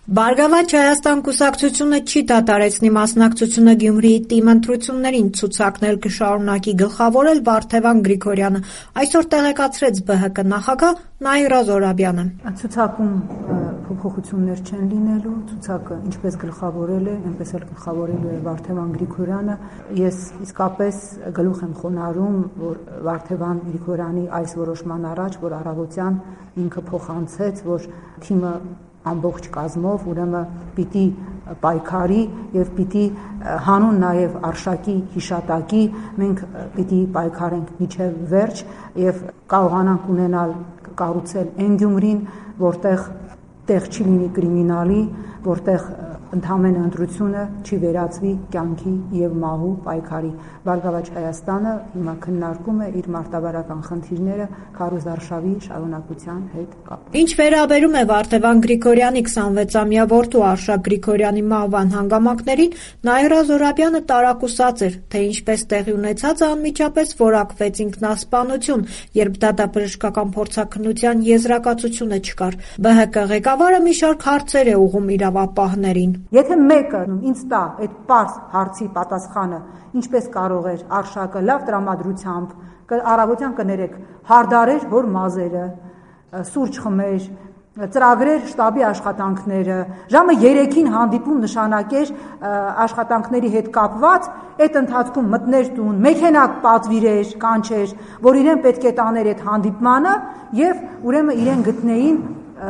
Բարգավաճ Հայաստան կուսակցությունը չի դադարեցնի մասնակցությունը Գյումրիի ՏԻՄ ընտրություններին, ցուցակներ կշարունակի գլխավորել Վարդևան Գրիգորյանը, այսօր տեղեկացրեց ԲՀԿ նախագահ Նաիրա Զոհրաբյանը։ Ցուցակում փոփոխություններ չեն լինելու, ցուցակը ինչպես գլխավորել է, այնպես էլ գլխավորելու է Վարդևան Գրիգորյանը։ Ես իսկապես գլուխ եմ խոնարհում, որ Վարդևան Գրիգորյանի այս որոշման առաջ, որ առավոտյան ինքը փոխանցեց, որ թիմը ամբողջ կազմով ուրեմն պիտի պայքարի եւ պիտի հանուն նաեւ Արշակի հիշատակի մենք պիտի պայքարենք մինչեւ վերջ եւ կարողանանք ունենալ կառուցել այն Գյումրին, որտեղ տեղ չի լինի կրիմինալի, որտեղ ընդհանրեն ընտրությունը չի վերածվի կյանքի եւ մահու պայքարի։ Բարգավաճ Հայաստանը հիմա քննարկում է իր մարտավարական խնդիրները քարոզարշավի շարունակության հետ կապ։ Ինչ վերաբերում է Վարդևան Գրիգորյանի 26-ամյա որդու Արշակ Գրիգորյանի մահվան հանգամանքներին, Նաիրա Զոհրաբյանը տարակուսած էր, թե ինչպես տեղի ունեցածը անմիջապես որակվեց ինքնասպանություն, երբ դատաբժշկական փորձաքննության եզրակացությունը չկար։ ԲՀԿ ղեկավարը մի շարք հարցեր է ուղղում իրավապահներին։ Եթե մեկը ինձ տա այդ պարզ հարցի պատասխանը, ինչպես կարող էր Արշակը լավ տրամադրությամբ առավոտյան կներեք հարդարեր հոր մազերը, սուրճ խմեր, ծրագրեր շտաբի աշխատանքները, ժամը 3-ին հանդիպում նշանակեր աշխատանքների հետ կապված, այդ ընթացքում մտներ տուն, մեքենա պատվիրեր, կանչեր, որ իրեն պետք է տաներ այդ հանդիպմանը եւ ուրեմն իրեն գտնեին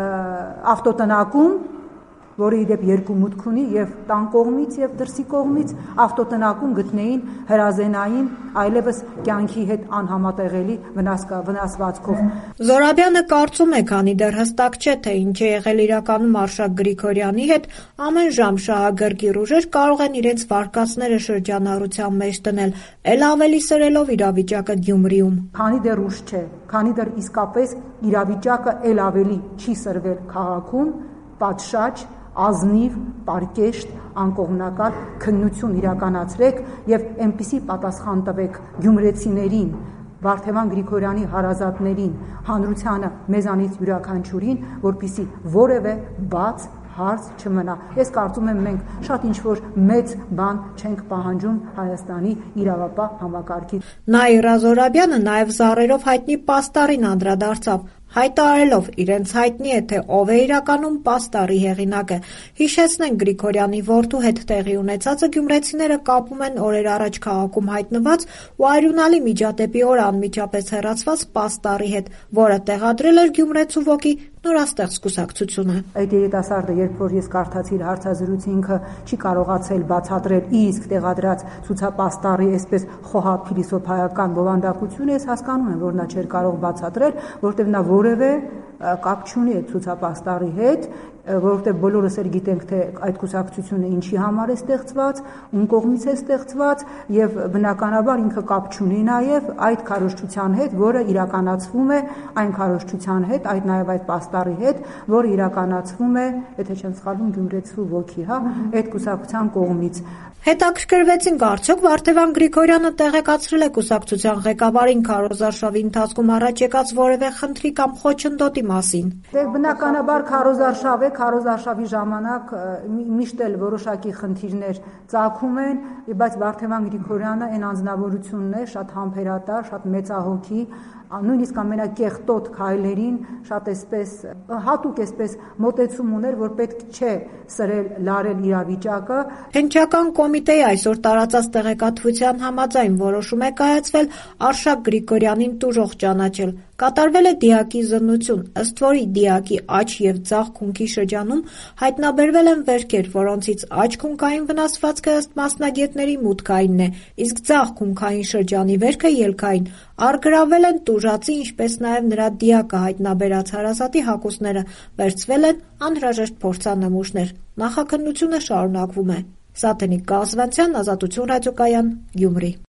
ավտոտնակում, որը իդեպ երկու մուտք ունի եւ տան կողմից եւ դրսի կողմից ավտոտնակում գտնեին հրազենային այլևս կյանքի հետ անհամատեղելի վնասվածքով։ Զոհրաբյանը կարծում է, քանի դեռ հստակ չէ, թե ինչ է եղել իրականում Արշակ Գրիգորյանի հետ, ամեն ժամ շահագրգիռ ուժեր կարող են իրենց վարկածները շրջանառության մեջ դնել, ել ավելի սրելով իրավիճակը Գյումրիում։ Քանի դեռ ուշ չէ, քանի դեռ իսկապես իրավիճակը ել ավելի չի սրվել քաղաքում, պատշաճ ազնիվ, պարկեշտ, անկողմնակալ քննություն իրականացրեք եւ այնպիսի պատասխան տվեք գյումրեցիներին, Վարդևան Գրիգորյանի հարազատներին, հանրությանը, մեզանից յուրաքանչյուրին, որպիսի որևէ բաց հարց չմնա։ Ես կարծում եմ մենք շատ ինչ-որ մեծ բան չենք պահանջում Հայաստանի իրավապահ համակարգից։ Նաիրա Զոհրաբյանը նաև զառերով հայտնի պաստառին անդրադարձավ, հայտարարելով իրենց հայտնի է, թե ով է իրականում պաստառի հեղինակը։ Հիշեցնենք Գրիգորյանի որդու հետ տեղի ունեցածը գյումրեցիները կապում են օրեր առաջ քաղաքում հայտնված ու արյունալի միջադեպի օր անմիջապես հեռացված պաստառի հետ, որը տեղադրել էր գյումրեցու ոգի նորաստեղծ կուսակցությունը։ Այդ երիտասարդը, երբ որ ես կարդացի իր հարցազրույցը, ինքը չի կարողացել բացատրել իսկ տեղադրած ցուցապաստառի այսպես խոհապ փիլիսոփայական բովանդակությունը, ես հասկանում եմ, որ նա չէր կարող բացատրել, որտեղ նա որևէ կապ չունի այդ ցուցապաստառի հետ, որովհետև բոլորս էլ գիտենք, թե այդ կուսակցությունը ինչի համար է ստեղծված, ում կողմից է ստեղծված եւ բնականաբար ինքը կապ չունի նաեւ այդ քարոզչության հետ, որը իրականացվում է այն քարոզչության հետ, այդ նաեւ այդ պաստառի հետ, որը իրականացվում է, եթե չեմ սխալվում, գյումրեցու ոգի, այդ կուսակցության կողմից։ Հետաքրքրվեցինք, արդյոք Վարդևան Գրիգորյանը տեղեկացրել է կուսակցության ղեկավարին քարոզարշավի ընթացքում առաջ եկած որևէ խնդրի կամ խոչընդոտի մասին։ Բնականաբար քարոզարշավ է, քարոզարշավի ժամանակ միշտ էլ որոշակի խնդիրներ ծագում են, բայց Վարդևան Գրիգորյանը այն անձնավորությունն է, շատ համբերատար, շատ մեծահոգի, նույնիսկ ամենակեղտոտ քայլերին շատ այսպես հատուկ այսպես մոտեցում ուներ, որ պետք չէ սրել լարել իրավիճակը։ Հնչական կոմիտեի այսօր տարածած տեղեկատվության համաձայն որոշում է կայացվել Արշակ Գրիգորյանին տուժող ճանաչել։ Կատարվել է դիակի զննություն, ըստ որի դիակի աջ եւ ձախ քունքի շրջանում հայտնաբերվել են վերքեր, որոնցից աջ քունքային վնասվածքը ըստ մասնագետների մուտքայինն է, իսկ ձախ քունքային շրջանի վերքը ելքային։ Առգրավվել են տուժածի, ինչպես նաև նրա դիակը հայտնաբերած հարազատի հագուստները, վերցվել են անհրաժեշտ փորձանմուշներ։ Նախաքննությունը շարունակվում է։ Սաթենիկ Կազվանցյան, Ազատություն ռադիոկայան, Գյումրի։